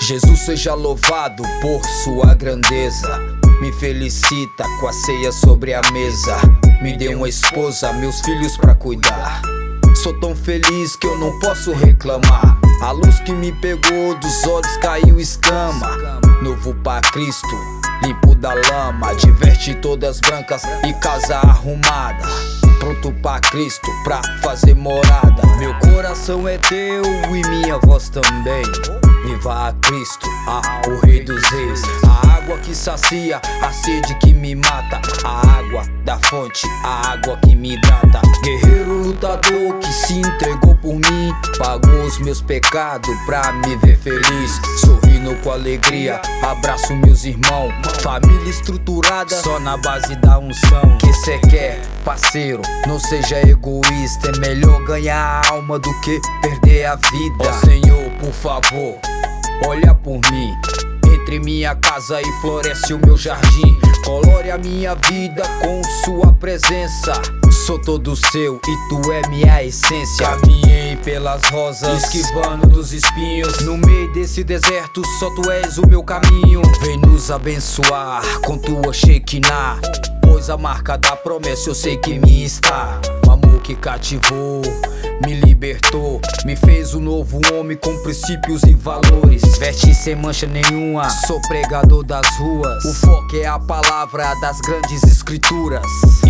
Jesus seja louvado por sua grandeza. Me felicita com a ceia sobre a mesa. Me dê uma esposa, meus filhos pra cuidar. Sou tão feliz que eu não posso reclamar. A luz que me pegou dos olhos caiu escama. Novo pra Cristo, limpo da lama. Diverte todas brancas e casa arrumada. Pronto pra Cristo, pra fazer morada. Meu coração é teu e minha voz também. Viva a Cristo, o Rei dos Reis. A água que sacia, a sede que me mata. A água da fonte, a água que me hidrata. Guerreiro lutador que se entregou por mim. Pagou os meus pecados pra me ver feliz. Sorrindo com alegria, abraço meus irmãos. Família estruturada, só na base da unção. Que cê quer, parceiro, não seja egoísta. É melhor ganhar a alma do que perder a vida. Ó Senhor, por favor, olha por mim. Entre minha casa e floresce o meu jardim. Colore a minha vida com sua presença. Sou todo seu e tu é minha essência. Caminhei pelas rosas, esquivando dos espinhos. No meio desse deserto só tu és o meu caminho. Vem nos abençoar com tua Shekinah, pois a marca da promessa eu sei que me está. O amor que cativou, me libertou, me fez um novo homem com princípios e valores. Veste sem mancha nenhuma, sou pregador das ruas. O foco é a palavra das grandes escrituras.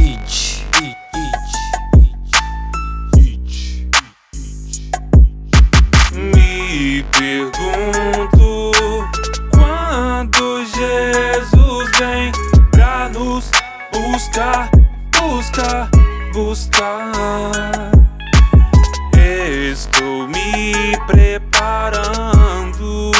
Me pergunto quando Jesus vem pra nos buscar. Estou me preparando.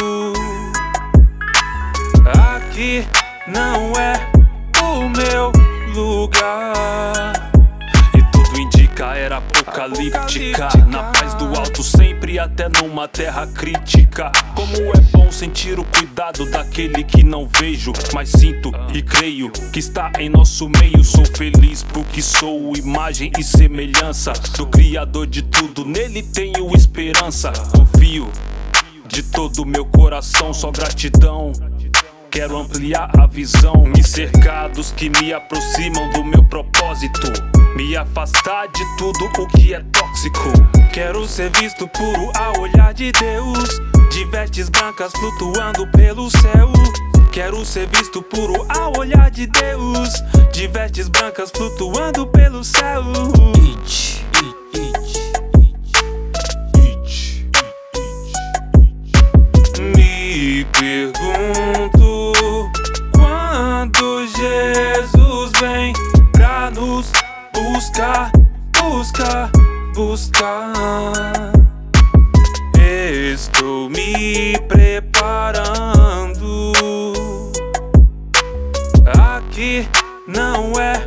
Aqui não é o meu lugar. E tudo indica era apocalíptica. Na paz do alto sempre, até numa terra crítica. Como é bom sentir o cuidado daquele que não vejo, mas sinto e creio que está em nosso meio. Sou feliz porque sou imagem e semelhança do Criador de tudo, nele tenho esperança. Confio de todo meu coração, só gratidão. Quero ampliar a visão, me cercar dos que me aproximam do meu propósito, me afastar de tudo o que é tóxico. Quero ser visto puro ao olhar de Deus, de vestes brancas flutuando pelo céu. Quero ser visto puro ao olhar de Deus, de vestes brancas flutuando pelo céu. Me pergunto quando Jesus vem pra nos buscar. Estou me preparando. Aqui não é